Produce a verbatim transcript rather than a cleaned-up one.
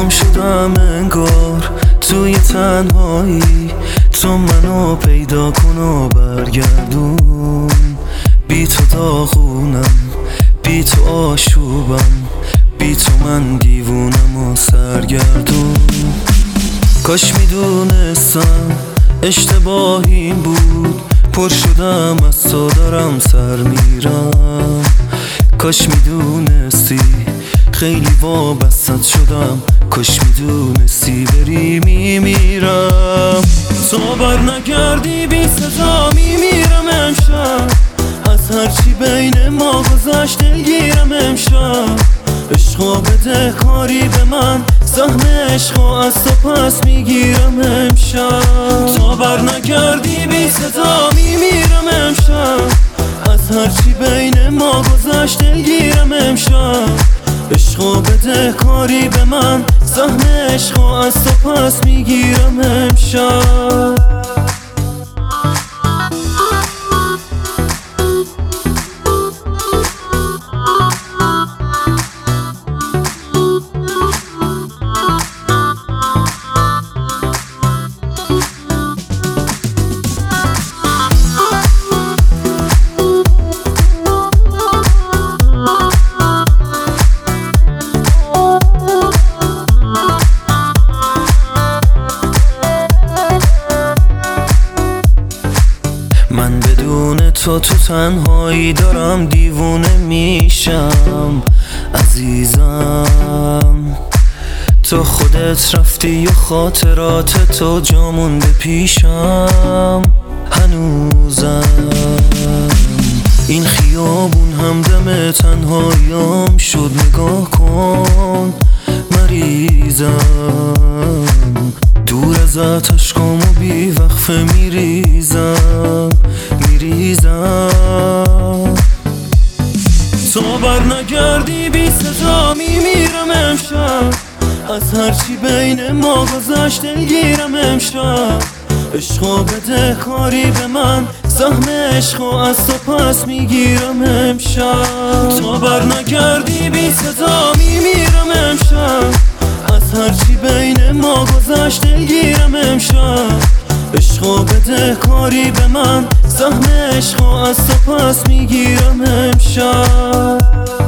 گم شدم انگار توی تنهایی، تو منو پیدا کن و برگردون. بی تو داغونم، بی تو آشوبم، بی تو من دیوونم و سرگردون. کاش میدونستم اشتباهیم بود، پر شدم از تو دارم سر میرم. کاش میدونستی خیلی وابستت شدم، کاش میدونستی بری میمیرم. تو بر نگردی بی صدا میمیرم امشب، از هرچی بین ما گذشت دلگیرم امشب. عشقا بده کاری به من، سهم عشقا از تو پس میگیرم امشب. تو بر نگردی بی صدا میمیرم امشب، از هرچی بین ما گذشت دلگیرم امشب. عشقا بده کاری به من، سهم عشقا از تو پس میگیرم امشب. من بدون تو تو تنهایی دارم دیوونه میشم عزیزم. تو خودت رفتی و خاطرات تو جا مونده پیشم هنوزم. این خیابون همدم تنهاییام شد، نگاه کن مریضم. دور ازت اشکامو بی وقفه میریزم میریزم. تو بر نگردی بی صدا میمیرم امشب، از هرچی بین ما گذشت دلگیرم امشب. عشقا بده کاری به من، سهم عشقا از تو پس میگیرم امشب. تو بر نگردی بی صدا میمیرم امشب، از هرچی بین ما گذشت دلگیرم امشب. عشقا بده کاری به من، سهم عشقا از تو پس میگیرم امشب.